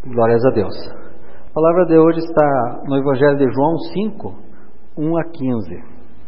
Glórias a Deus. A palavra de hoje está no Evangelho de João 5, 1 a 15.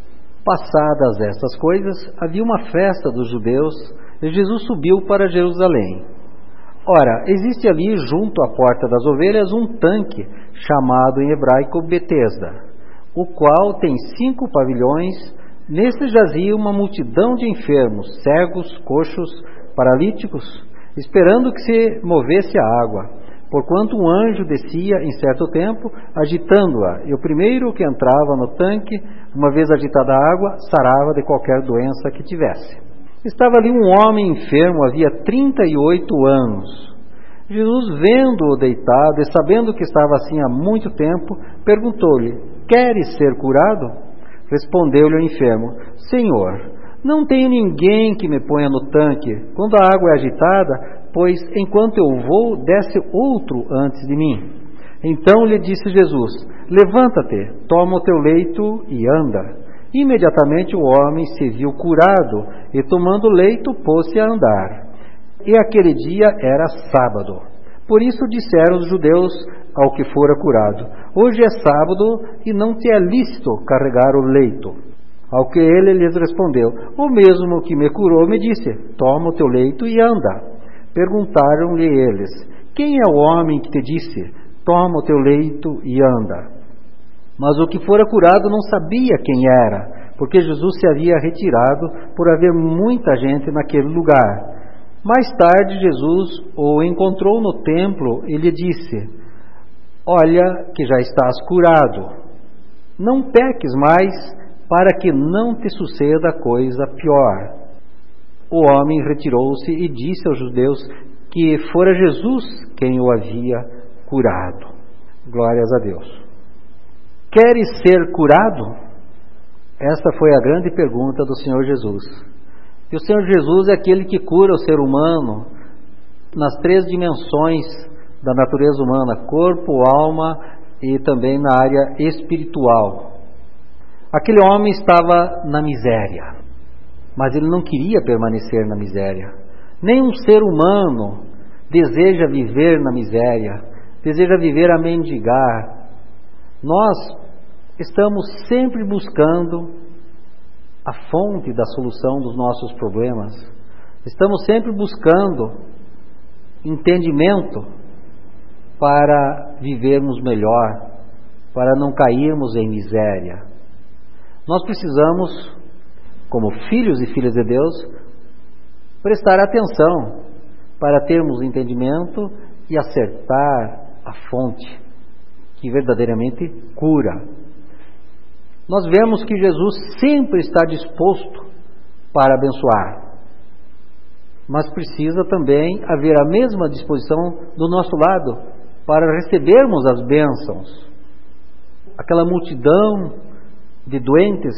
Passadas estas coisas, havia uma festa dos judeus e Jesus subiu para Jerusalém. Ora, existe ali junto à porta das ovelhas um tanque, chamado em hebraico Betesda, o qual tem 5 pavilhões. Neste jazia uma multidão de enfermos, cegos, coxos, paralíticos, esperando que se movesse a água. Porquanto um anjo descia em certo tempo, agitando-a, e o primeiro que entrava no tanque, uma vez agitada a água, sarava de qualquer doença que tivesse. Estava ali um homem enfermo, havia 38 anos. Jesus, vendo-o deitado e sabendo que estava assim há muito tempo, perguntou-lhe: queres ser curado? Respondeu-lhe o enfermo: Senhor, não tenho ninguém que me ponha no tanque quando a água é agitada, pois enquanto eu vou, desce outro antes de mim. Então lhe disse Jesus: levanta-te, toma o teu leito e anda. Imediatamente o homem se viu curado e, tomando o leito, pôs-se a andar. E aquele dia era sábado. Por isso disseram os judeus ao que fora curado: hoje é sábado e não te é lícito carregar o leito. Ao que ele lhes respondeu: o mesmo que me curou me disse: toma o teu leito e anda. Perguntaram-lhe eles: quem é o homem que te disse: toma o teu leito e anda? Mas o que fora curado não sabia quem era, porque Jesus se havia retirado por haver muita gente naquele lugar. Mais tarde Jesus o encontrou no templo e lhe disse: olha que já estás curado. Não peques mais, para que não te suceda coisa pior. O homem retirou-se e disse aos judeus que fora Jesus quem o havia curado. Glórias a Deus. Queres ser curado? Esta foi a grande pergunta do Senhor Jesus. E o Senhor Jesus é aquele que cura o ser humano nas 3 dimensões da natureza humana: corpo, alma e também na área espiritual. Aquele homem estava na miséria, mas ele não queria permanecer na miséria. Nenhum ser humano deseja viver na miséria, deseja viver a mendigar. Nós estamos sempre buscando a fonte da solução dos nossos problemas. Estamos sempre buscando entendimento para vivermos melhor, para não cairmos em miséria. Nós precisamos, como filhos e filhas de Deus, prestar atenção para termos entendimento e acertar a fonte que verdadeiramente cura. Nós vemos que Jesus sempre está disposto para abençoar, mas precisa também haver a mesma disposição do nosso lado para recebermos as bênçãos. Aquela multidão de doentes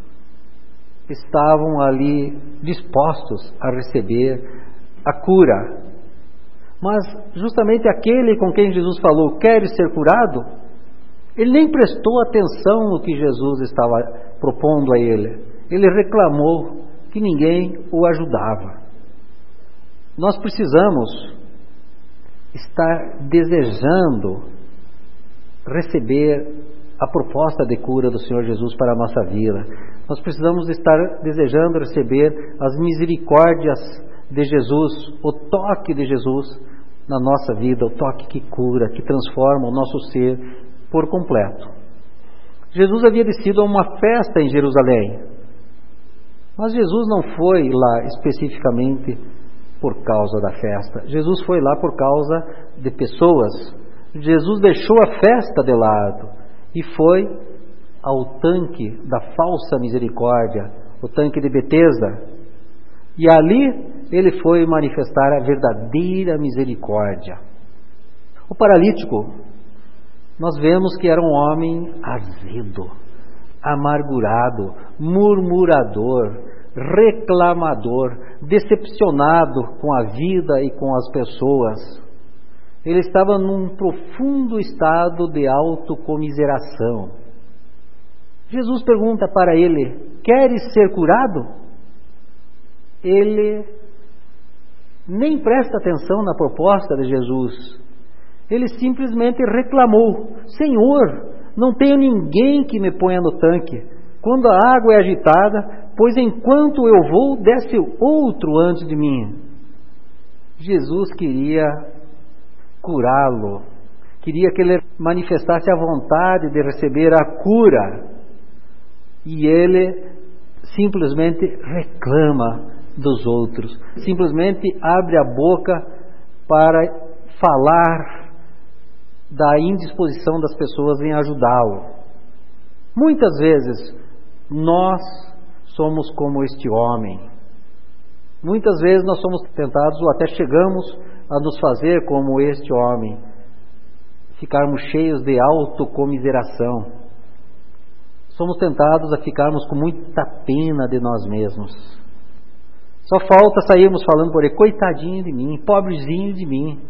estavam ali dispostos a receber a cura. Mas justamente aquele com quem Jesus falou: queres ser curado? Ele nem prestou atenção no que Jesus estava propondo a ele. Ele reclamou que ninguém o ajudava. Nós precisamos estar desejando receber a proposta de cura do Senhor Jesus para a nossa vida. Nós precisamos estar desejando receber as misericórdias de Jesus, o toque de Jesus na nossa vida, o toque que cura, que transforma o nosso ser por completo. Jesus havia descido a uma festa em Jerusalém, mas Jesus não foi lá especificamente por causa da festa. Jesus foi lá por causa de pessoas. Jesus deixou a festa de lado e foi ao tanque da falsa misericórdia, o tanque de Betesda. E ali ele foi manifestar a verdadeira misericórdia. O paralítico, nós vemos que era um homem azedo, amargurado, murmurador, reclamador, decepcionado com a vida e com as pessoas. Ele estava num profundo estado de autocomiseração. Jesus pergunta para ele: queres ser curado? Ele nem presta atenção na proposta de Jesus. Ele simplesmente reclamou: Senhor, não tenho ninguém que me ponha no tanque quando a água é agitada, pois enquanto eu vou, desce outro antes de mim. Jesus queria curá-lo, queria que ele manifestasse a vontade de receber a cura, e ele simplesmente reclama dos outros, simplesmente abre a boca para falar da indisposição das pessoas em ajudá-lo. Muitas vezes nós somos como este homem. Muitas vezes nós somos tentados, ou até chegamos a nos fazer como este homem, ficarmos cheios de autocomiseração. Somos tentados a ficarmos com muita pena de nós mesmos. Só falta sairmos falando por aí: coitadinho de mim, pobrezinho de mim.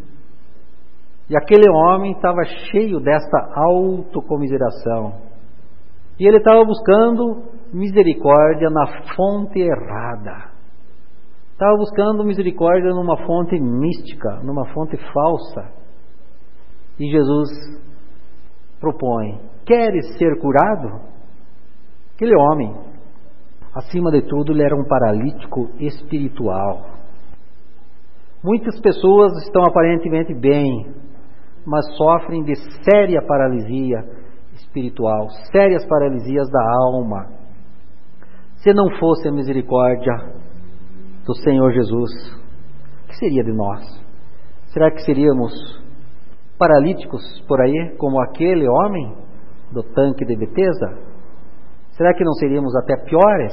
E aquele homem estava cheio desta autocomiseração. E ele estava buscando misericórdia na fonte errada. Estava buscando misericórdia numa fonte mística, numa fonte falsa. E Jesus propõe: queres ser curado? Aquele homem, acima de tudo, ele era um paralítico espiritual. Muitas pessoas estão aparentemente bem, mas sofrem de séria paralisia espiritual, sérias paralisias da alma. Se não fosse a misericórdia do Senhor Jesus, o que seria de nós? Será que seríamos paralíticos por aí, como aquele homem do tanque de Betesda? Será que não seríamos até piores?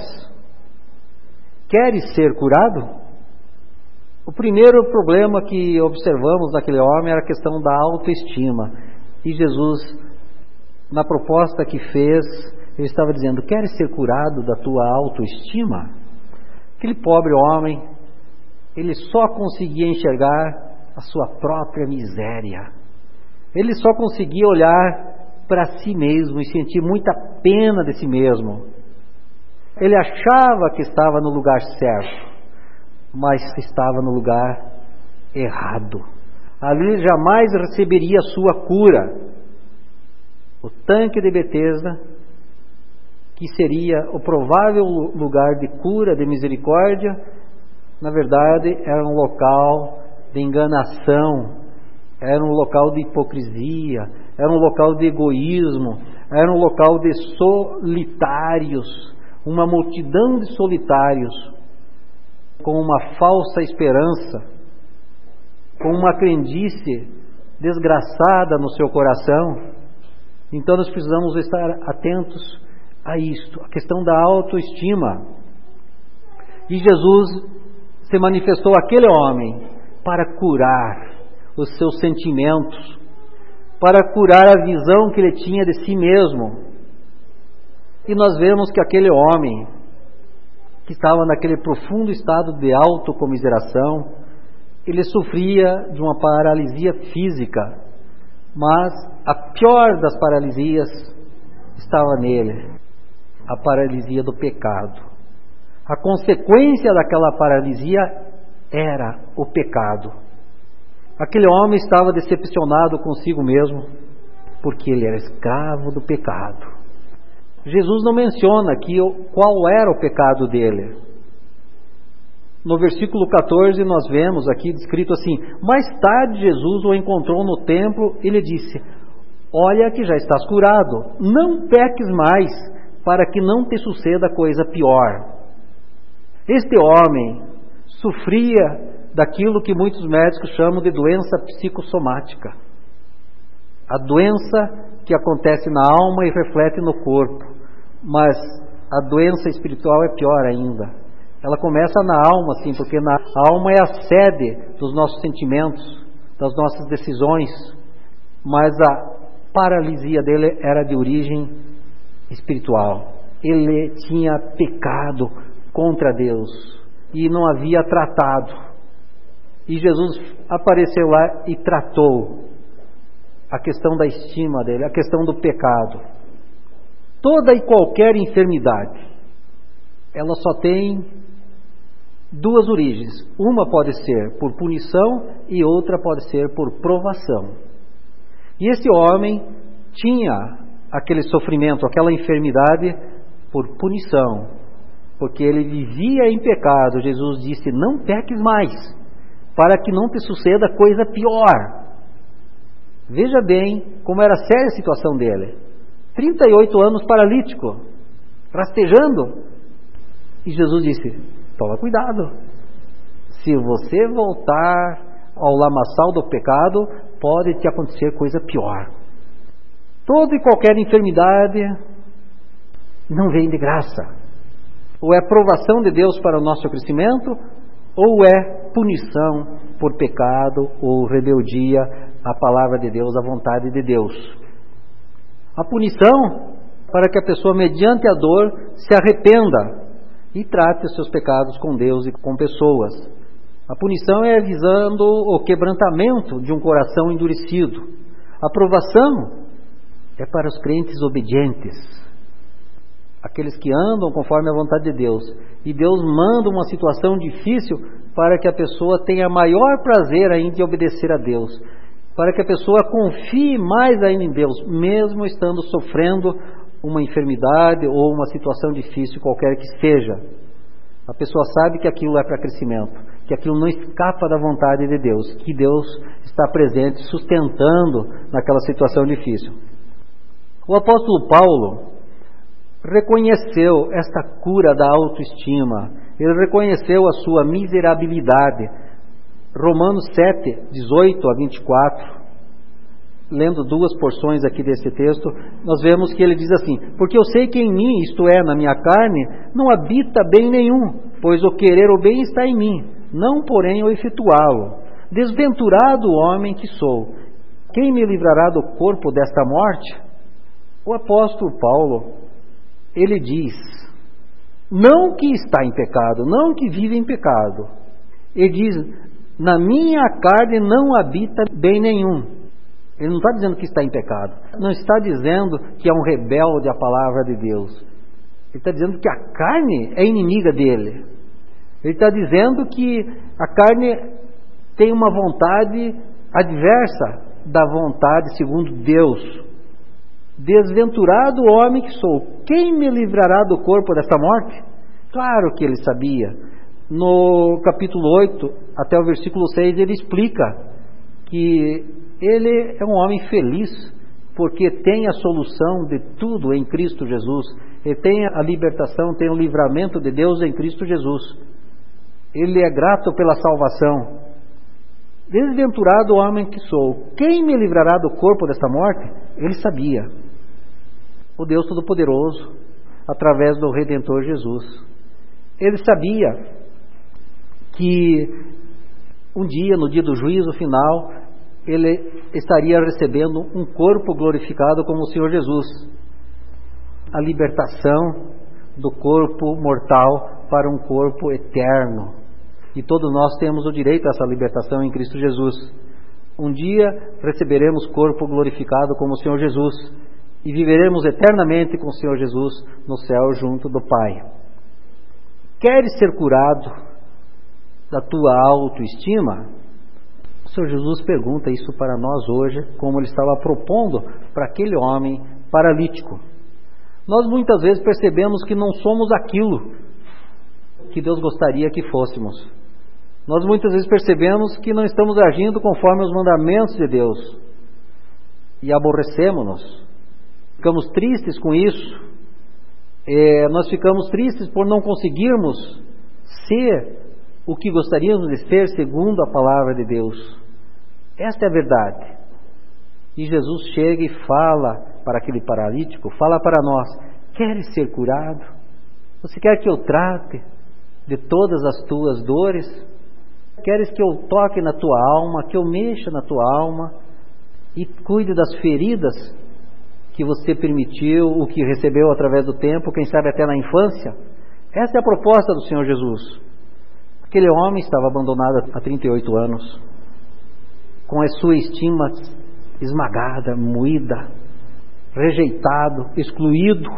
Queres ser curado? O primeiro problema que observamos naquele homem era a questão da autoestima. E Jesus, na proposta que fez, ele estava dizendo: queres ser curado da tua autoestima? Aquele pobre homem, ele só conseguia enxergar a sua própria miséria. Ele só conseguia olhar para si mesmo e sentir muita pena de si mesmo. Ele achava que estava no lugar certo, mas estava no lugar errado. Ali ele jamais receberia a sua cura. O tanque de Betesda, que seria o provável lugar de cura, de misericórdia, na verdade era um local de enganação, era um local de hipocrisia, era um local de egoísmo, era um local de solitários, uma multidão de solitários, com uma falsa esperança, com uma crendice desgraçada no seu coração. Então nós precisamos estar atentos a isto, a questão da autoestima. E Jesus se manifestou àquele homem para curar os seus sentimentos, para curar a visão que ele tinha de si mesmo. E nós vemos que aquele homem, que estava naquele profundo estado de autocomiseração, ele sofria de uma paralisia física, mas a pior das paralisias estava nele, a paralisia do pecado. A consequência daquela paralisia era o pecado. Aquele homem estava decepcionado consigo mesmo, porque ele era escravo do pecado. Jesus não menciona aqui qual era o pecado dele. No versículo 14 nós vemos aqui descrito assim: mais tarde Jesus o encontrou no templo e lhe disse: olha que já estás curado, não peques mais, para que não te suceda coisa pior. Este homem sofria daquilo que muitos médicos chamam de doença psicossomática. A doença que acontece na alma e reflete no corpo. Mas a doença espiritual é pior ainda. Ela começa na alma, sim, porque a alma é a sede dos nossos sentimentos, das nossas decisões. Mas a paralisia dele era de origem espiritual. Ele tinha pecado contra Deus e não havia tratado. E Jesus apareceu lá e tratou a questão da estima dele, a questão do pecado. Toda e qualquer enfermidade, ela só tem duas origens. Uma pode ser por punição e outra pode ser por provação. E esse homem tinha aquele sofrimento, aquela enfermidade por punição, porque ele vivia em pecado. Jesus disse: não peques mais, para que não te suceda coisa pior. Veja bem como era séria a situação dele. 38 anos paralítico, rastejando. E Jesus disse: toma cuidado. Se você voltar ao lamaçal do pecado, pode te acontecer coisa pior. Toda e qualquer enfermidade não vem de graça. Ou é aprovação de Deus para o nosso crescimento, ou é punição por pecado ou rebeldia à palavra de Deus, à vontade de Deus. A punição para que a pessoa, mediante a dor, se arrependa e trate os seus pecados com Deus e com pessoas. A punição é visando o quebrantamento de um coração endurecido. A aprovação é para os crentes obedientes, aqueles que andam conforme a vontade de Deus. E Deus manda uma situação difícil para que a pessoa tenha maior prazer ainda em obedecer a Deus, para que a pessoa confie mais ainda em Deus, mesmo estando sofrendo uma enfermidade ou uma situação difícil qualquer que seja. A pessoa sabe que aquilo é para crescimento, que aquilo não escapa da vontade de Deus, que Deus está presente, sustentando naquela situação difícil. O apóstolo Paulo reconheceu esta cura da autoestima, ele reconheceu a sua miserabilidade. Romanos 7, 18 a 24, lendo duas porções aqui desse texto, nós vemos que ele diz assim: porque eu sei que em mim, isto é, na minha carne, não habita bem nenhum, pois o querer o bem está em mim, não porém o efetuá-lo. Desventurado homem que sou, quem me livrará do corpo desta morte? O apóstolo Paulo, ele diz, não que está em pecado, não que vive em pecado, ele diz: na minha carne não habita bem nenhum. Ele não está dizendo que está em pecado, não está dizendo que é um rebelde à palavra de Deus. Ele está dizendo que a carne é inimiga dele. Ele está dizendo que a carne tem uma vontade adversa da vontade segundo Deus. Desventurado homem que sou, quem me livrará do corpo desta morte? Claro que ele sabia. No capítulo 8, até o versículo 6, ele explica que ele é um homem feliz, porque tem a solução de tudo em Cristo Jesus. Ele tem a libertação, tem o livramento de Deus em Cristo Jesus. Ele é grato pela salvação. Desventurado homem que sou, quem me livrará do corpo desta morte? Ele sabia. O Deus Todo-Poderoso, através do Redentor Jesus. Ele sabia que um dia, no dia do juízo final, ele estaria recebendo um corpo glorificado como o Senhor Jesus. A libertação do corpo mortal para um corpo eterno. E todos nós temos o direito a essa libertação em Cristo Jesus. Um dia receberemos corpo glorificado como o Senhor Jesus e viveremos eternamente com o Senhor Jesus no céu junto do Pai. Queres ser curado da tua autoestima? O Senhor Jesus pergunta isso para nós hoje, como ele estava propondo para aquele homem paralítico. Nós muitas vezes percebemos que não somos aquilo que Deus gostaria que fôssemos. Nós muitas vezes percebemos que não estamos agindo conforme os mandamentos de Deus e aborrecemos-nos. Ficamos tristes com isso. Nós ficamos tristes por não conseguirmos ser o que gostaríamos de ser segundo a palavra de Deus. Esta é a verdade. E Jesus chega e fala para aquele paralítico, fala para nós: queres ser curado? Você quer que eu trate de todas as tuas dores? Queres que eu toque na tua alma, que eu mexa na tua alma e cuide das feridas que você permitiu, o que recebeu através do tempo, quem sabe até na infância? Essa é a proposta do Senhor Jesus. Aquele homem estava abandonado há 38 anos, com a sua estima esmagada, moída, rejeitado, excluído.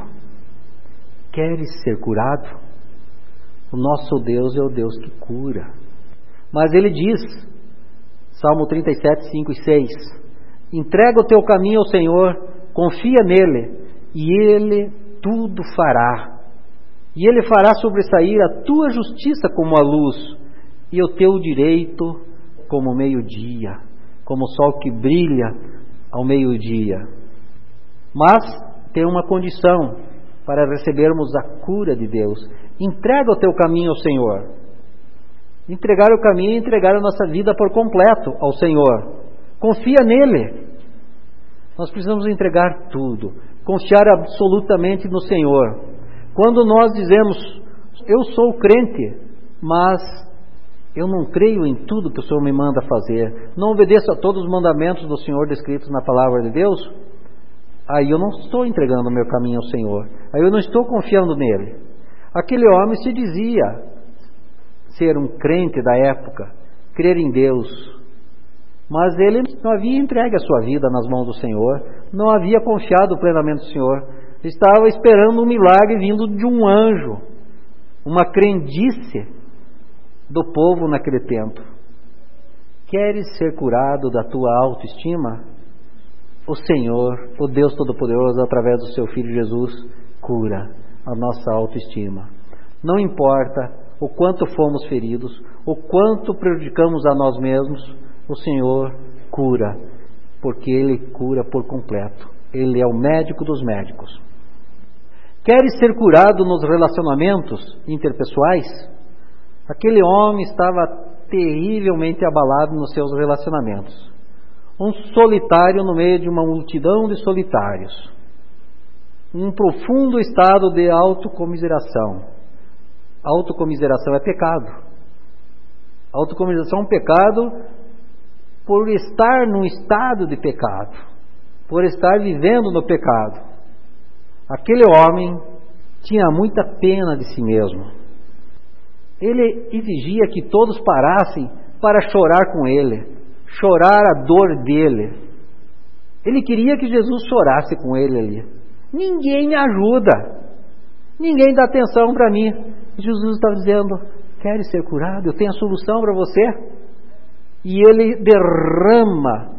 Queres ser curado? O nosso Deus é o Deus que cura. Mas ele diz, Salmo 37, 5 e 6, Entrega o teu caminho ao Senhor, confia nele, e Ele tudo fará. E Ele fará sobressair a tua justiça como a luz, e o teu direito como o meio-dia, como o sol que brilha ao meio-dia. Mas tem uma condição para recebermos a cura de Deus. Entrega o teu caminho ao Senhor. Entregar o caminho é entregar a nossa vida por completo ao Senhor. Confia nele. Nós precisamos entregar tudo, confiar absolutamente no Senhor. Quando nós dizemos, eu sou crente, mas eu não creio em tudo que o Senhor me manda fazer, não obedeço a todos os mandamentos do Senhor descritos na palavra de Deus, aí eu não estou entregando o meu caminho ao Senhor, aí eu não estou confiando nele. Aquele homem se dizia ser um crente da época, crer em Deus, mas ele não havia entregue a sua vida nas mãos do Senhor, não havia confiado plenamente no Senhor, estava esperando um milagre vindo de um anjo, uma crendice do povo naquele tempo. Queres ser curado da tua autoestima? O Senhor, o Deus Todo-Poderoso, através do seu Filho Jesus, cura a nossa autoestima. Não importa o quanto fomos feridos, o quanto prejudicamos a nós mesmos, o Senhor cura, porque Ele cura por completo. Ele é o médico dos médicos. Queres ser curado nos relacionamentos interpessoais? Aquele homem estava terrivelmente abalado nos seus relacionamentos. Um solitário no meio de uma multidão de solitários. Um profundo estado de autocomiseração. Autocomiseração é pecado. Autocomiseração é um pecado por estar num estado de pecado, por estar vivendo no pecado. Aquele homem tinha muita pena de si mesmo. Ele exigia que todos parassem para chorar com ele, chorar a dor dele. Ele queria que Jesus chorasse com ele ali. Ninguém me ajuda, ninguém dá atenção para mim. Jesus estava dizendo, queres ser curado? Eu tenho a solução para você. E ele derrama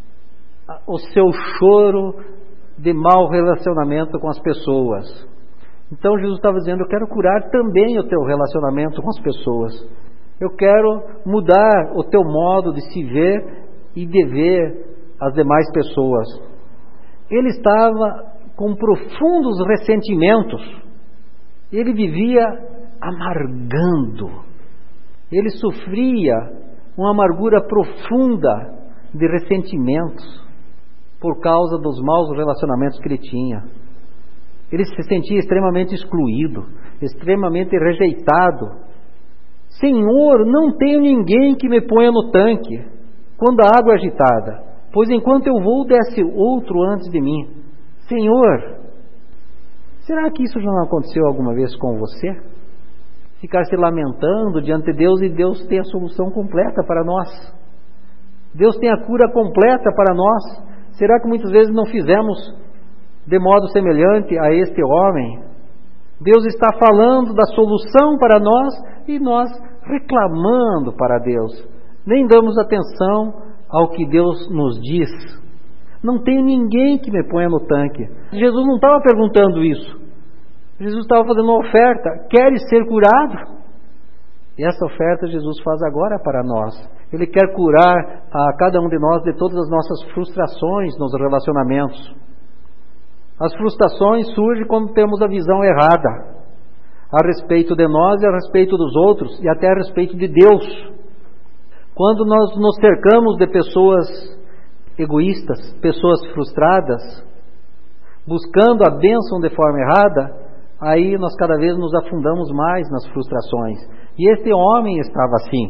o seu choro de mau relacionamento com as pessoas. Então Jesus estava dizendo, eu quero curar também o teu relacionamento com as pessoas. Eu quero mudar o teu modo de se ver e de ver as demais pessoas. Ele estava com profundos ressentimentos. Ele vivia amargando. Ele sofria uma amargura profunda de ressentimentos por causa dos maus relacionamentos que ele tinha. Ele se sentia extremamente excluído, extremamente rejeitado. Senhor, não tenho ninguém que me ponha no tanque quando a água é agitada, pois enquanto eu vou desce outro antes de mim. Senhor, será que isso já não aconteceu alguma vez com você? Ficar se lamentando diante de Deus e Deus tem a solução completa para nós. Deus tem a cura completa para nós. Será que muitas vezes não fizemos de modo semelhante a este homem? Deus está falando da solução para nós e nós reclamando para Deus. Nem damos atenção ao que Deus nos diz. Não tenho ninguém que me ponha no tanque. Jesus não estava perguntando isso. Jesus estava fazendo uma oferta. Queres ser curado? E essa oferta Jesus faz agora para nós. Ele quer curar a cada um de nós de todas as nossas frustrações nos relacionamentos. As frustrações surgem quando temos a visão errada a respeito de nós e a respeito dos outros e até a respeito de Deus. Quando nós nos cercamos de pessoas egoístas, pessoas frustradas, buscando a bênção de forma errada, aí nós cada vez nos afundamos mais nas frustrações. E este homem estava assim,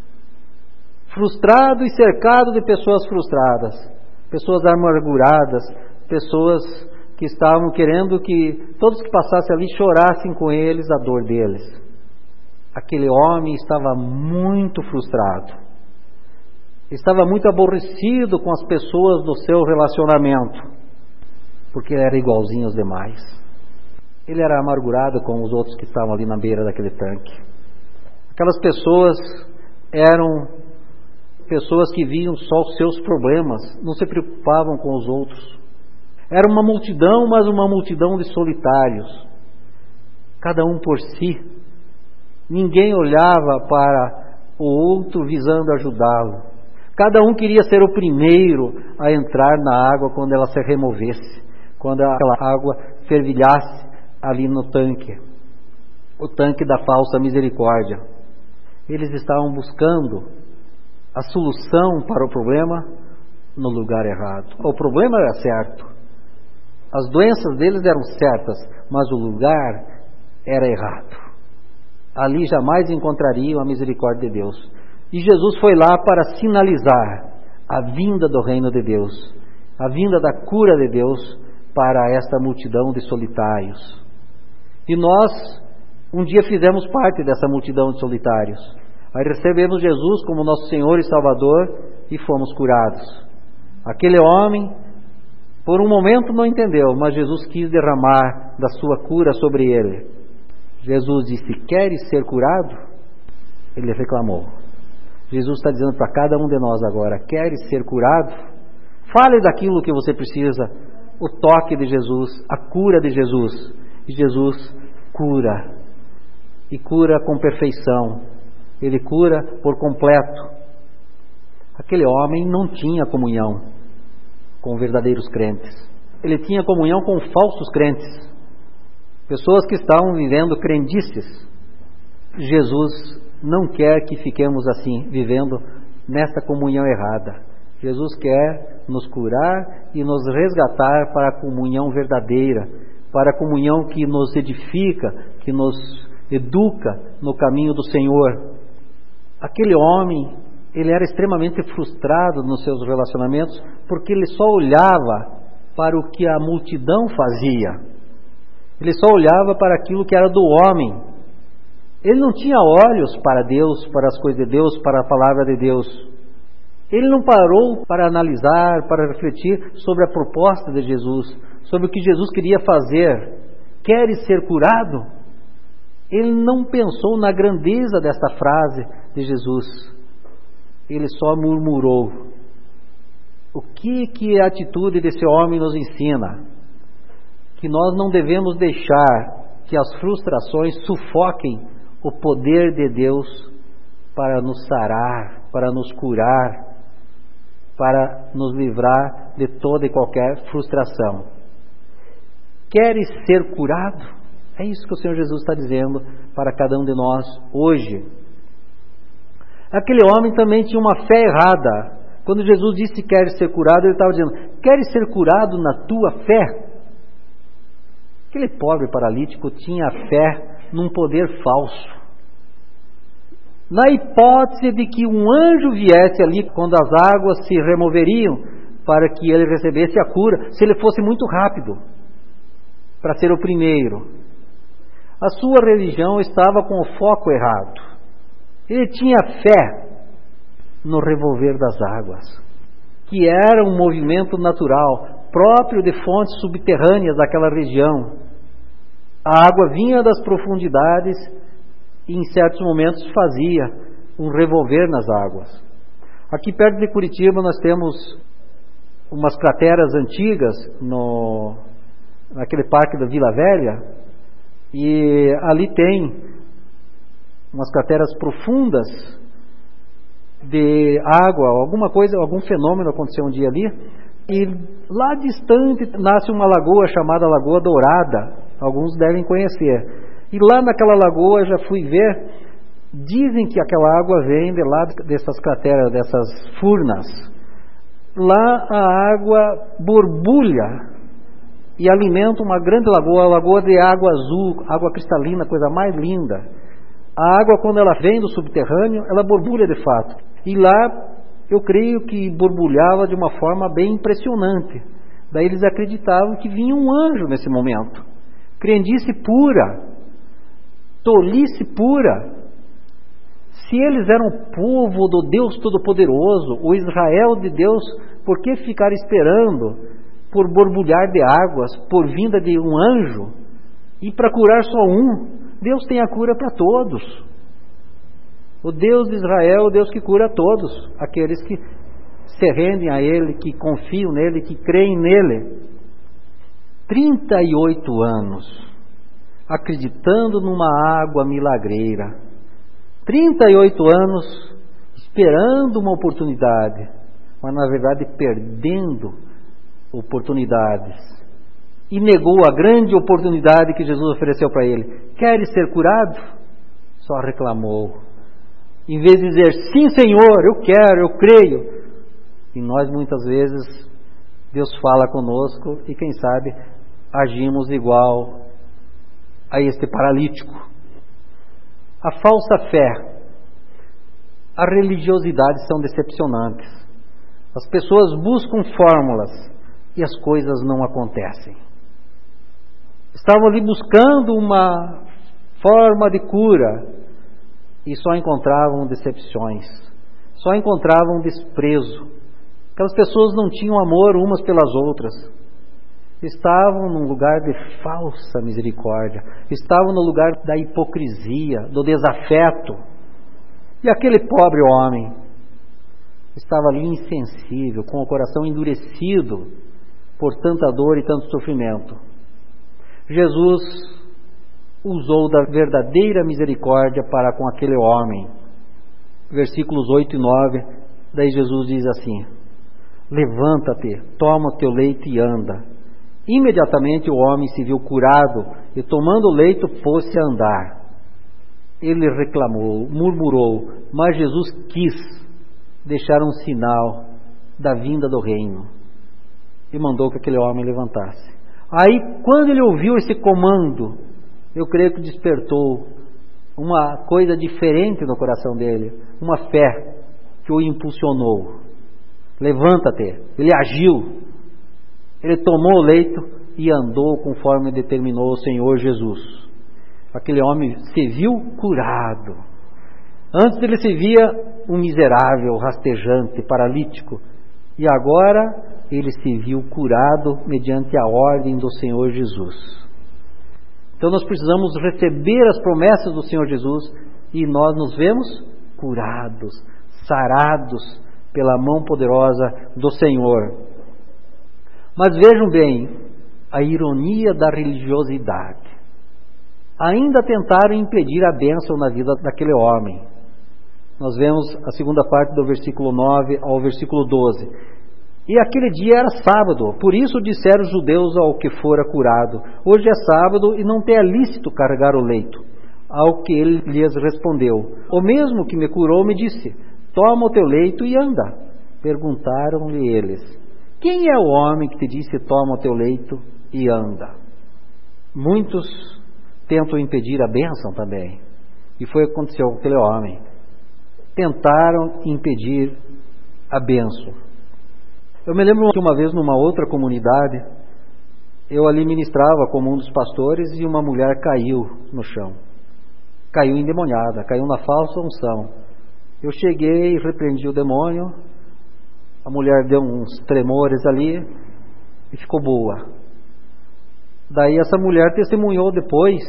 frustrado e cercado de pessoas frustradas, pessoas amarguradas, pessoas que estavam querendo que todos que passassem ali chorassem com eles a dor deles. Aquele homem estava muito frustrado, estava muito aborrecido com as pessoas do seu relacionamento, porque ele era igualzinho aos demais. Ele era amargurado com os outros que estavam ali na beira daquele tanque. Aquelas pessoas eram pessoas que viam só os seus problemas, não se preocupavam com os outros. Era uma multidão, mas uma multidão de solitários, cada um por si. Ninguém olhava para o outro visando ajudá-lo. Cada um queria ser o primeiro a entrar na água quando ela se removesse, quando aquela água fervilhasse ali no tanque, o tanque da falsa misericórdia. Eles estavam buscando a solução para o problema no lugar errado. O problema era certo, as doenças deles eram certas, mas o lugar era errado. Ali jamais encontrariam a misericórdia de Deus. E Jesus foi lá para sinalizar a vinda do reino de Deus, a vinda da cura de Deus para esta multidão de solitários. E nós um dia fizemos parte dessa multidão de solitários. Aí recebemos Jesus como nosso Senhor e Salvador e fomos curados. Aquele homem, por um momento não entendeu, mas Jesus quis derramar da sua cura sobre ele. Jesus disse: queres ser curado? Ele reclamou. Jesus está dizendo para cada um de nós agora: queres ser curado? Fale daquilo que você precisa, o toque de Jesus, a cura de Jesus. E Jesus cura, e cura com perfeição. Ele cura por completo. Aquele homem não tinha comunhão com verdadeiros crentes. Ele tinha comunhão com falsos crentes, pessoas que estavam vivendo crendices. Jesus não quer que fiquemos assim, vivendo nesta comunhão errada. Jesus quer nos curar e nos resgatar para a comunhão verdadeira, para a comunhão que nos edifica, que nos educa no caminho do Senhor. Aquele homem, ele era extremamente frustrado nos seus relacionamentos, porque ele só olhava para o que a multidão fazia. Ele só olhava para aquilo que era do homem. Ele não tinha olhos para Deus, para as coisas de Deus, para a palavra de Deus. Ele não parou para analisar, para refletir sobre a proposta de Jesus, sobre o que Jesus queria fazer. Queres ser curado? Ele não pensou na grandeza desta frase de Jesus. Ele só murmurou. O que a atitude desse homem nos ensina? Que nós não devemos deixar que as frustrações sufoquem o poder de Deus para nos sarar, para nos curar, para nos livrar de toda e qualquer frustração. Queres ser curado? É isso que o Senhor Jesus está dizendo para cada um de nós hoje. Aquele homem também tinha uma fé errada. Quando Jesus disse queres ser curado, ele estava dizendo: queres ser curado na tua fé? Aquele pobre paralítico tinha fé num poder falso. Na hipótese de que um anjo viesse ali quando as águas se removeriam para que ele recebesse a cura, se ele fosse muito rápido para ser o primeiro. A sua religião estava com o foco errado. Ele tinha fé no revolver das águas, que era um movimento natural, próprio de fontes subterrâneas daquela região. A água vinha das profundidades e em certos momentos fazia um revolver nas águas. Aqui perto de Curitiba nós temos umas crateras antigas naquele parque da Vila Velha, e ali tem umas crateras profundas de água, alguma coisa, algum fenômeno aconteceu um dia ali, e lá distante nasce uma lagoa chamada Lagoa Dourada, alguns devem conhecer. E lá naquela lagoa, já fui ver, dizem que aquela água vem de lá dessas crateras, dessas furnas. Lá a água borbulha e alimenta uma grande lagoa, a lagoa de água azul, água cristalina, coisa mais linda. A água, quando ela vem do subterrâneo, ela borbulha de fato. E lá, eu creio que borbulhava de uma forma bem impressionante. Daí eles acreditavam que vinha um anjo nesse momento. Crendice pura, tolice pura. Se eles eram o povo do Deus Todo-Poderoso, o Israel de Deus, por que ficar esperando por borbulhar de águas, por vinda de um anjo, e para curar só um? Deus tem a cura para todos. O Deus de Israel é o Deus que cura a todos, aqueles que se rendem a Ele, que confiam nele, que creem nele. 38 anos, acreditando numa água milagreira. 38 anos, esperando uma oportunidade, mas na verdade perdendo oportunidades. E negou a grande oportunidade que Jesus ofereceu para ele. Queres ser curado? Só reclamou. Em vez de dizer, sim Senhor, eu quero, eu creio. E nós muitas vezes, Deus fala conosco e quem sabe agimos igual a este paralítico. A falsa fé, a religiosidade são decepcionantes. As pessoas buscam fórmulas e as coisas não acontecem. Estavam ali buscando uma forma de cura e só encontravam decepções, só encontravam desprezo. Aquelas pessoas não tinham amor umas pelas outras. Estavam num lugar de falsa misericórdia, estavam no lugar da hipocrisia, do desafeto. E aquele pobre homem estava ali insensível, com o coração endurecido por tanta dor e tanto sofrimento. Jesus usou da verdadeira misericórdia para com aquele homem. Versículos 8 e 9, daí Jesus diz assim: levanta-te, toma o teu leito e anda. Imediatamente o homem se viu curado e tomando o leito pôs-se a andar. Ele reclamou, murmurou, mas Jesus quis deixar um sinal da vinda do reino e mandou que aquele homem levantasse. Aí, quando ele ouviu esse comando, eu creio que despertou uma coisa diferente no coração dele, uma fé que o impulsionou. Levanta-te. Ele agiu, ele tomou o leito e andou conforme determinou o Senhor Jesus. Aquele homem se viu curado. Antes ele se via um miserável, rastejante, paralítico, e agora ele se viu curado mediante a ordem do Senhor Jesus. Então nós precisamos receber as promessas do Senhor Jesus e nós nos vemos curados, sarados pela mão poderosa do Senhor. Mas vejam bem a ironia da religiosidade. Ainda tentaram impedir a bênção na vida daquele homem. Nós vemos a segunda parte do versículo 9 ao versículo 12. E aquele dia era sábado, por isso disseram os judeus ao que fora curado: hoje é sábado e não te é lícito carregar o leito. Ao que ele lhes respondeu: o mesmo que me curou me disse: toma o teu leito e anda. Perguntaram-lhe eles: quem é o homem que te disse toma o teu leito e anda? Muitos tentam impedir a bênção também. E foi o que aconteceu com aquele homem. Tentaram impedir a bênção. Eu me lembro que uma vez numa outra comunidade, eu ali ministrava como um dos pastores e uma mulher caiu no chão. Caiu endemoniada, caiu na falsa unção. Eu cheguei e repreendi o demônio, a mulher deu uns tremores ali e ficou boa. Daí essa mulher testemunhou depois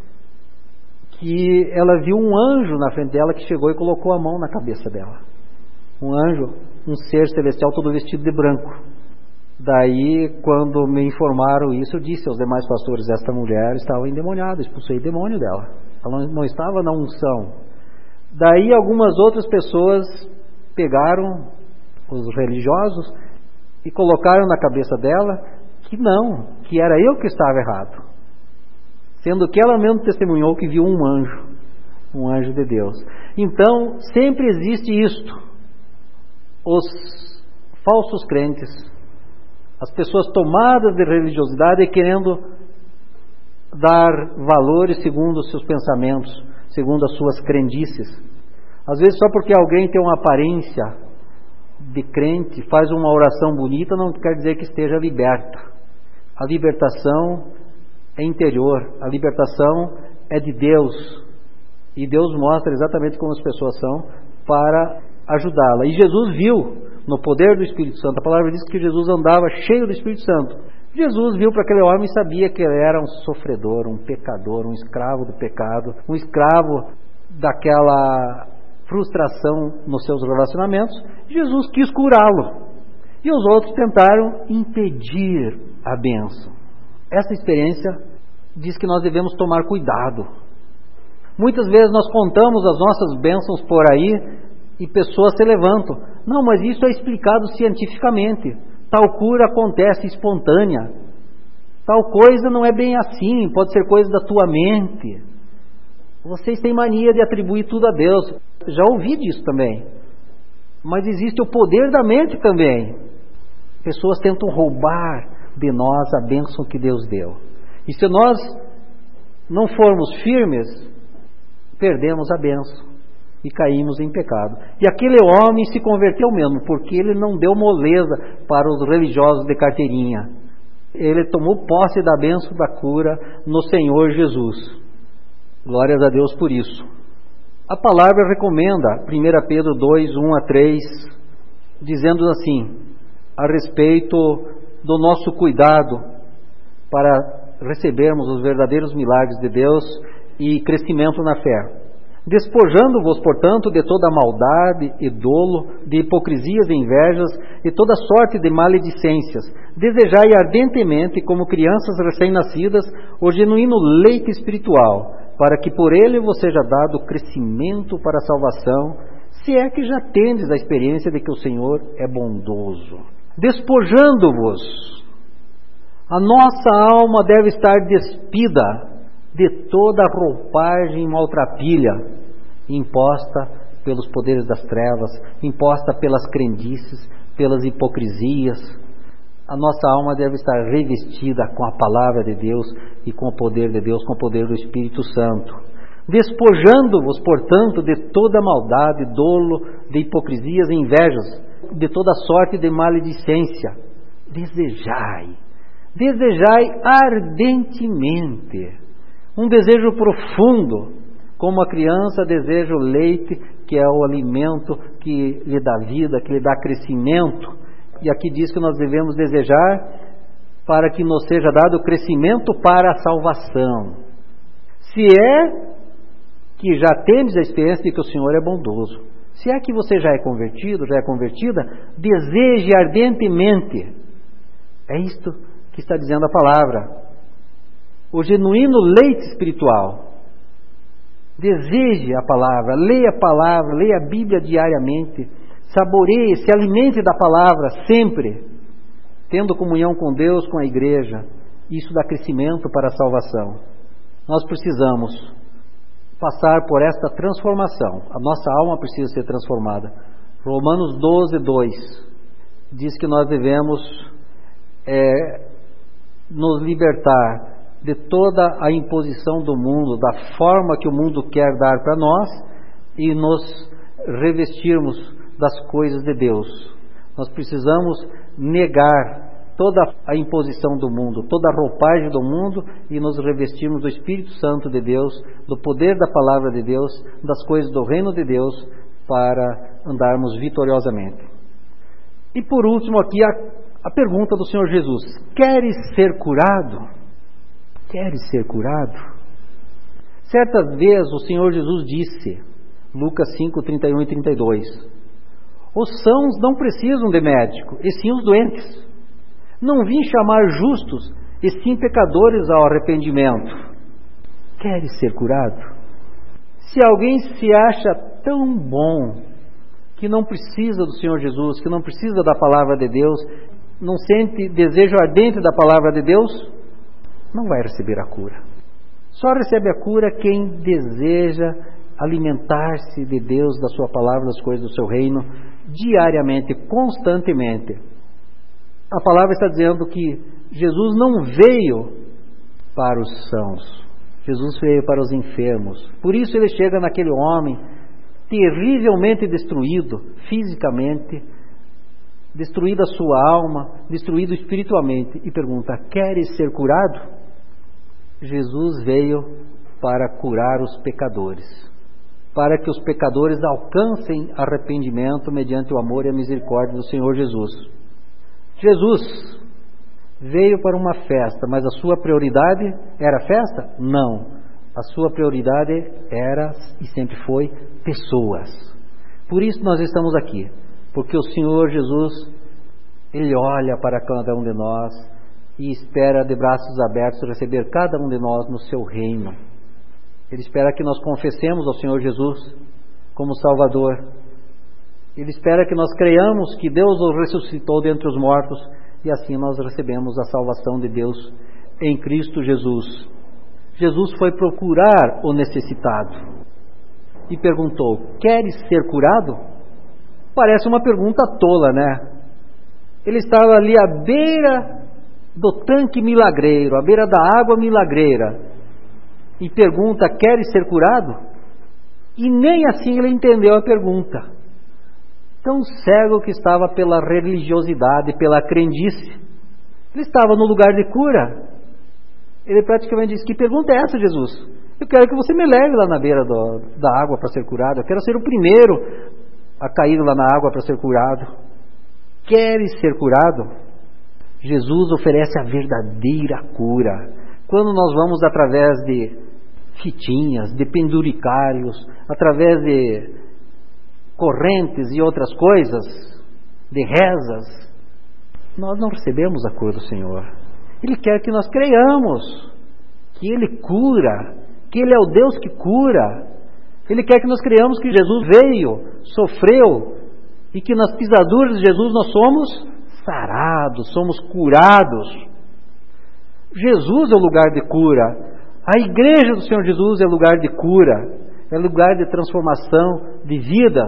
que ela viu um anjo na frente dela que chegou e colocou a mão na cabeça dela. Um anjo, um ser celestial todo vestido de branco. Daí, quando me informaram isso, eu disse aos demais pastores: esta mulher estava endemoniada, expulsei o demônio dela. Ela não estava na unção. Daí algumas outras pessoas pegaram os religiosos e colocaram na cabeça dela que não, que era eu que estava errado. Sendo que ela mesmo testemunhou que viu um anjo de Deus. Então, sempre existe isto. Os falsos crentes, as pessoas tomadas de religiosidade e querendo dar valores segundo os seus pensamentos, segundo as suas crendices. Às vezes só porque alguém tem uma aparência de crente, faz uma oração bonita, não quer dizer que esteja liberta. A libertação é interior, a libertação é de Deus. E Deus mostra exatamente como as pessoas são para ajudá-la. E Jesus viu no poder do Espírito Santo. A palavra diz que Jesus andava cheio do Espírito Santo. Jesus viu para aquele homem e sabia que ele era um sofredor, um pecador, um escravo do pecado, um escravo daquela frustração nos seus relacionamentos, Jesus quis curá-lo. E os outros tentaram impedir a bênção. Essa experiência diz que nós devemos tomar cuidado. Muitas vezes nós contamos as nossas bênçãos por aí e pessoas se levantam. Não, mas isso é explicado cientificamente. Tal cura acontece espontânea. Tal coisa não é bem assim, pode ser coisa da tua mente. Vocês têm mania de atribuir tudo a Deus. Já ouvi disso também. Mas existe o poder da mente também. Pessoas tentam roubar de nós a bênção que Deus deu. E se nós não formos firmes, perdemos a bênção e caímos em pecado. E aquele homem se converteu mesmo, porque ele não deu moleza para os religiosos de carteirinha. Ele tomou posse da bênção da cura no Senhor Jesus. Glórias a Deus por isso. A palavra recomenda, 1 Pedro 2, 1 a 3, dizendo assim, a respeito do nosso cuidado para recebermos os verdadeiros milagres de Deus e crescimento na fé. Despojando-vos, portanto, de toda maldade e dolo, de hipocrisias e invejas e toda sorte de maledicências, desejai ardentemente, como crianças recém-nascidas, o genuíno leite espiritual, para que por ele vos seja dado crescimento para a salvação, se é que já tendes a experiência de que o Senhor é bondoso. Despojando-vos, a nossa alma deve estar despida de toda a roupagem maltrapilha imposta pelos poderes das trevas, imposta pelas crendices, pelas hipocrisias. A nossa alma deve estar revestida com a palavra de Deus e com o poder de Deus, com o poder do Espírito Santo. Despojando-vos, portanto, de toda maldade, dolo, de hipocrisias e invejas, de toda sorte de maledicência. Desejai ardentemente, um desejo profundo, como a criança deseja o leite, que é o alimento que lhe dá vida, que lhe dá crescimento. E aqui diz que nós devemos desejar para que nos seja dado crescimento para a salvação. Se é que já tendes a experiência de que o Senhor é bondoso, se é que você já é convertido, já é convertida, deseje ardentemente. É isto que está dizendo a palavra. O genuíno leite espiritual. Deseje a palavra, leia a Bíblia diariamente, saboreie, se alimente da palavra sempre, tendo comunhão com Deus, com a igreja. Isso dá crescimento para a salvação. Nós precisamos passar por esta transformação. A nossa alma precisa ser transformada. Romanos 12, 2 diz que nós devemos nos libertar de toda a imposição do mundo, da forma que o mundo quer dar para nós, e nos revestirmos das coisas de Deus. Nós precisamos negar toda a imposição do mundo, toda a roupagem do mundo, e nos revestirmos do Espírito Santo de Deus, do poder da palavra de Deus, das coisas do reino de Deus, para andarmos vitoriosamente. E por último aqui a pergunta do Senhor Jesus: queres ser curado? Queres ser curado? Certa vez o Senhor Jesus disse, Lucas 5, 31 e 32, os sãos não precisam de médico, e sim os doentes. Não vim chamar justos, e sim pecadores ao arrependimento. Queres ser curado? Se alguém se acha tão bom, que não precisa do Senhor Jesus, que não precisa da palavra de Deus, não sente desejo ardente da palavra de Deus, não vai receber a cura. Só recebe a cura quem deseja alimentar-se de Deus, da sua palavra, das coisas do seu reino, diariamente, constantemente. A palavra está dizendo que Jesus não veio para os sãos, Jesus veio para os enfermos. Por isso ele chega naquele homem terrivelmente destruído fisicamente, destruída a sua alma, destruído espiritualmente, e pergunta: queres ser curado? Jesus veio para curar os pecadores, para que os pecadores alcancem arrependimento mediante o amor e a misericórdia do Senhor Jesus. Jesus veio para uma festa, mas a sua prioridade era a festa? Não. A sua prioridade era e sempre foi pessoas. Por isso nós estamos aqui, porque o Senhor Jesus, Ele olha para cada um de nós e espera de braços abertos receber cada um de nós no seu reino. Ele espera que nós confessemos ao Senhor Jesus como Salvador. Ele espera que nós creiamos que Deus o ressuscitou dentre os mortos e assim nós recebemos a salvação de Deus em Cristo Jesus. Jesus foi procurar o necessitado e perguntou: queres ser curado? Parece uma pergunta tola, né? Ele estava ali à beira do tanque milagreiro, à beira da água milagreira, e pergunta: queres ser curado? E nem assim ele entendeu a pergunta. Tão cego que estava pela religiosidade, pela crendice. Ele estava no lugar de cura. Ele praticamente disse: que pergunta é essa, Jesus? Eu quero que você me leve lá na beira da água para ser curado. Eu quero ser o primeiro a cair lá na água para ser curado. Queres ser curado? Jesus oferece a verdadeira cura. Quando nós vamos através de fitinhas, de penduricários, através de correntes e outras coisas, de rezas, nós não recebemos a cura do Senhor. Ele quer que nós creiamos que Ele cura, que Ele é o Deus que cura. Ele quer que nós creiamos que Jesus veio, sofreu, e que nas pisaduras de Jesus nós somos sarados, somos curados. Jesus é o lugar de cura. A igreja do Senhor Jesus é lugar de cura, é lugar de transformação de vidas.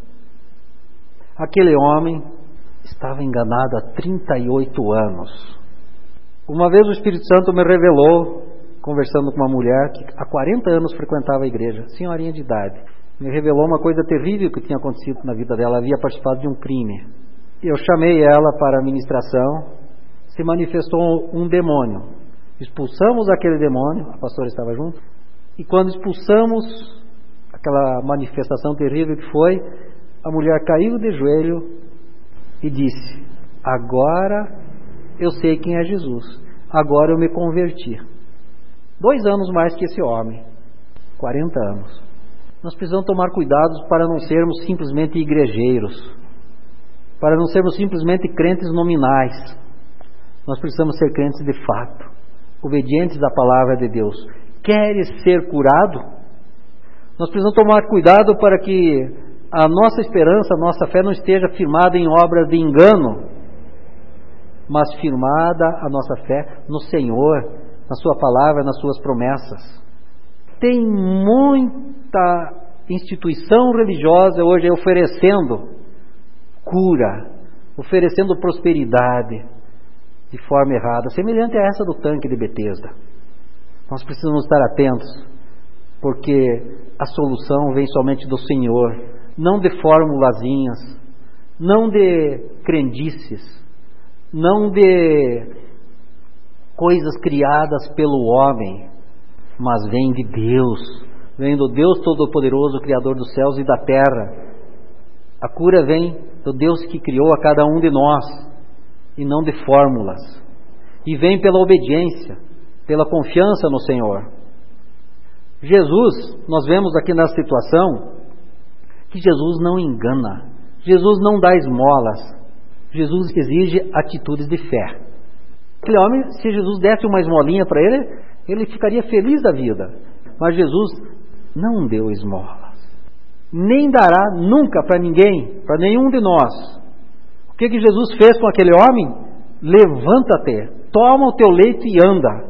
Aquele homem estava enganado há 38 anos. Uma vez o Espírito Santo me revelou, conversando com uma mulher que há 40 anos frequentava a igreja, senhorinha de idade, me revelou uma coisa terrível que tinha acontecido na vida dela. Ela havia participado de um crime. Eu chamei ela para a ministração. Se manifestou um demônio. Expulsamos aquele demônio, a pastora estava junto, e quando expulsamos aquela manifestação terrível que foi, a mulher caiu de joelho e disse: agora eu sei quem é Jesus, agora eu me converti. 2 anos mais que esse homem, 40 anos. Nós precisamos tomar cuidados para não sermos simplesmente igrejeiros, para não sermos simplesmente crentes nominais. Nós precisamos ser crentes de fato, obedientes à palavra de Deus. Queres ser curado? Nós precisamos tomar cuidado para que a nossa esperança, a nossa fé não esteja firmada em obras de engano, mas firmada a nossa fé no Senhor, na Sua palavra, nas Suas promessas. Tem muita instituição religiosa hoje oferecendo cura, oferecendo prosperidade de forma errada, semelhante a essa do tanque de Betesda. Nós precisamos estar atentos, porque a solução vem somente do Senhor, não de formulazinhas, não de crendices, não de coisas criadas pelo homem, mas vem de Deus, vem do Deus Todo-Poderoso, Criador dos céus e da terra. A cura vem do Deus que criou a cada um de nós, e não de fórmulas, e vem pela obediência, pela confiança no Senhor. Jesus, nós vemos aqui na situação que Jesus não engana, Jesus não dá esmolas, Jesus exige atitudes de fé. Aquele homem, se Jesus desse uma esmolinha para ele, ele ficaria feliz da vida, mas Jesus não deu esmolas, nem dará nunca para ninguém, para nenhum de nós. O que Jesus fez com aquele homem? Levanta-te, toma o teu leito e anda.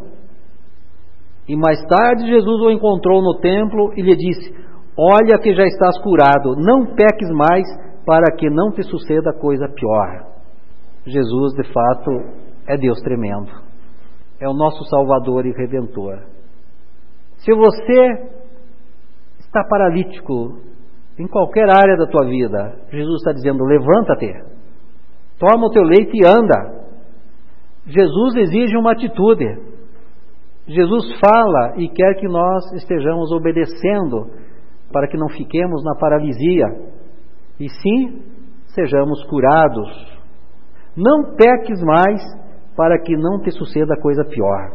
E mais tarde Jesus o encontrou no templo e lhe disse: olha que já estás curado, não peques mais, para que não te suceda coisa pior. Jesus, de fato, é Deus tremendo, é o nosso Salvador e Redentor. Se você está paralítico em qualquer área da tua vida, Jesus está dizendo: levanta-te, toma o teu leito e anda. Jesus exige uma atitude. Jesus fala e quer que nós estejamos obedecendo, para que não fiquemos na paralisia, e sim sejamos curados. Não peques mais, para que não te suceda coisa pior.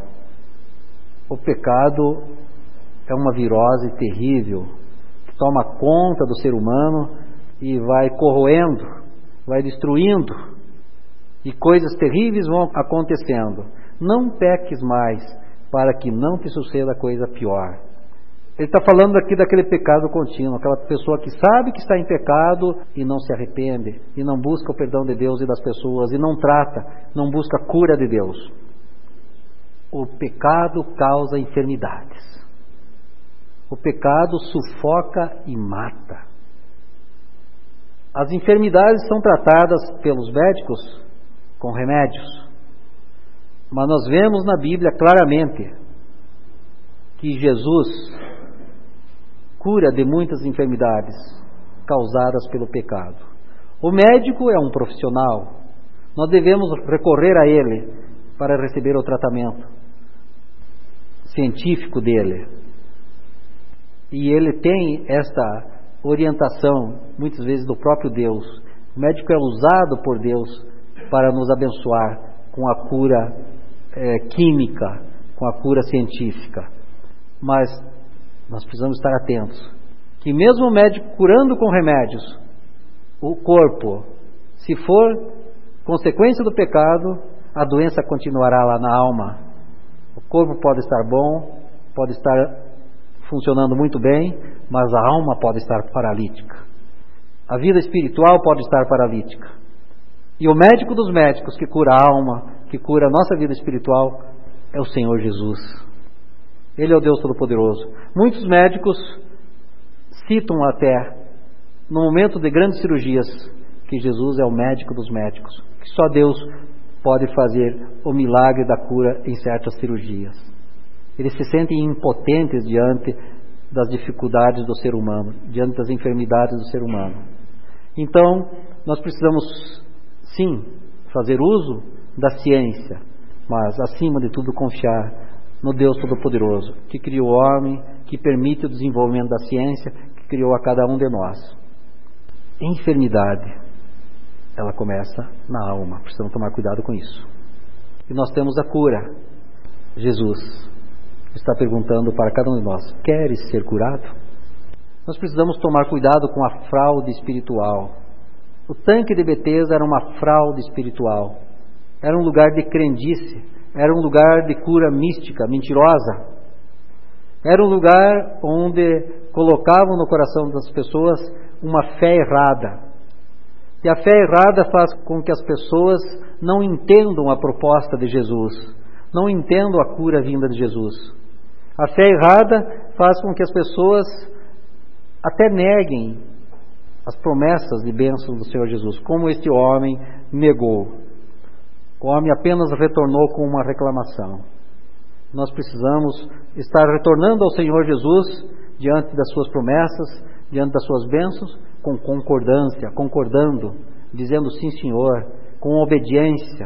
O pecado é uma virose terrível, que toma conta do ser humano e vai corroendo, vai destruindo, e coisas terríveis vão acontecendo. Não peques mais, para que não te suceda coisa pior. Ele está falando aqui daquele pecado contínuo, aquela pessoa que sabe que está em pecado e não se arrepende, e não busca o perdão de Deus e das pessoas, e não trata, não busca a cura de Deus. O pecado causa enfermidades. O pecado sufoca e mata. As enfermidades são tratadas pelos médicos com remédios, mas nós vemos na Bíblia claramente que Jesus cura de muitas enfermidades causadas pelo pecado. O médico é um profissional, nós devemos recorrer a ele para receber o tratamento científico dele. E ele tem esta orientação, muitas vezes, do próprio Deus. O médico é usado por Deus para nos abençoar com a cura química, com a cura científica. Mas nós precisamos estar atentos, que mesmo o médico curando com remédios, o corpo, se for consequência do pecado, a doença continuará lá na alma. O corpo pode estar bom, pode estar funcionando muito bem, mas a alma pode estar paralítica. A vida espiritual pode estar paralítica. E o médico dos médicos que cura a alma, que cura a nossa vida espiritual, é o Senhor Jesus. Ele é o Deus Todo-Poderoso. Muitos médicos citam até, no momento de grandes cirurgias, que Jesus é o médico dos médicos, que só Deus pode fazer o milagre da cura em certas cirurgias. Eles se sentem impotentes diante das dificuldades do ser humano, diante das enfermidades do ser humano. Então, nós precisamos, sim, fazer uso da ciência, mas, acima de tudo, confiar no Deus Todo-Poderoso, que criou o homem, que permite o desenvolvimento da ciência, que criou a cada um de nós. Enfermidade, ela começa na alma, precisamos tomar cuidado com isso. E nós temos a cura. Jesus está perguntando para cada um de nós: queres ser curado? Nós precisamos tomar cuidado com a fraude espiritual. O tanque de Betesda era uma fraude espiritual, era um lugar de crendice, era um lugar de cura mística, mentirosa, era um lugar onde colocavam no coração das pessoas uma fé errada. E a fé errada faz com que as pessoas não entendam a proposta de Jesus, não entendam a cura vinda de Jesus. A fé errada faz com que as pessoas até neguem as promessas de bênçãos do Senhor Jesus, como este homem negou. O homem apenas retornou com uma reclamação. Nós precisamos estar retornando ao Senhor Jesus diante das suas promessas, diante das suas bênçãos, com concordância, concordando, dizendo sim, Senhor, com obediência,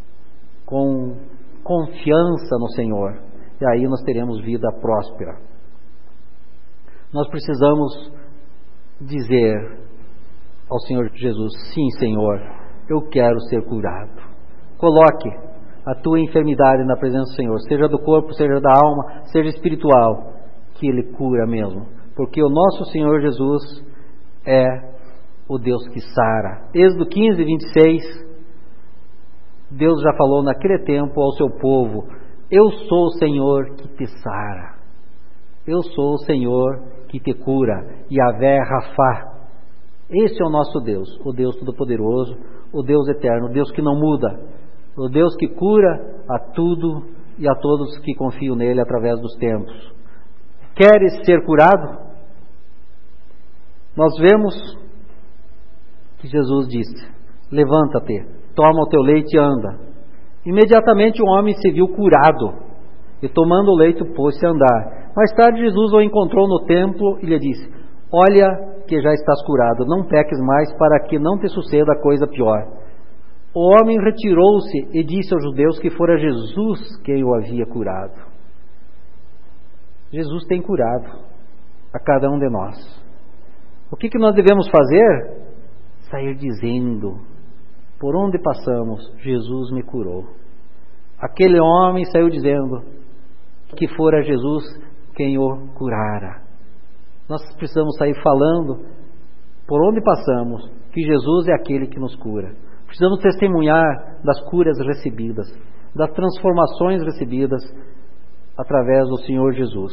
com confiança no Senhor. E aí nós teremos vida próspera. Nós precisamos dizer ao Senhor Jesus: sim, Senhor, eu quero ser curado. Coloque a tua enfermidade na presença do Senhor, seja do corpo, seja da alma, seja espiritual, que Ele cura mesmo, porque o nosso Senhor Jesus é o Deus que sara. Êxodo 15, 26, Deus já falou naquele tempo ao seu povo: eu sou o Senhor que te sara, eu sou o Senhor que te cura, Yahvé Rafá. Esse é o nosso Deus, o Deus Todo-Poderoso, o Deus Eterno, o Deus que não muda, o Deus que cura a tudo e a todos que confiam nele através dos tempos. Queres ser curado? Nós vemos que Jesus disse: levanta-te, toma o teu leite e anda. Imediatamente o homem se viu curado, e tomando o leite pôs-se a andar. Mais tarde Jesus o encontrou no templo e lhe disse: olha que já estás curado, não peques mais, para que não te suceda coisa pior. O homem retirou-se e disse aos judeus que fora Jesus quem o havia curado. Jesus tem curado a cada um de nós. O que nós devemos fazer? Sair dizendo: por onde passamos, Jesus me curou. Aquele homem saiu dizendo que fora Jesus quem o curara. Nós precisamos sair falando por onde passamos, que Jesus é aquele que nos cura. Precisamos testemunhar das curas recebidas, das transformações recebidas através do Senhor Jesus.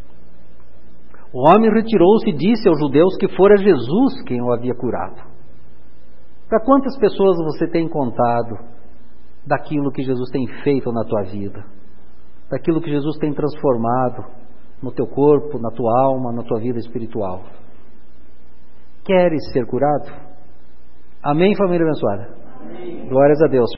O homem retirou-se e disse aos judeus que fora Jesus quem o havia curado. Para quantas pessoas você tem contado daquilo que Jesus tem feito na tua vida? Daquilo que Jesus tem transformado no teu corpo, na tua alma, na tua vida espiritual? Queres ser curado? Amém, família abençoada? Amém. Glórias a Deus.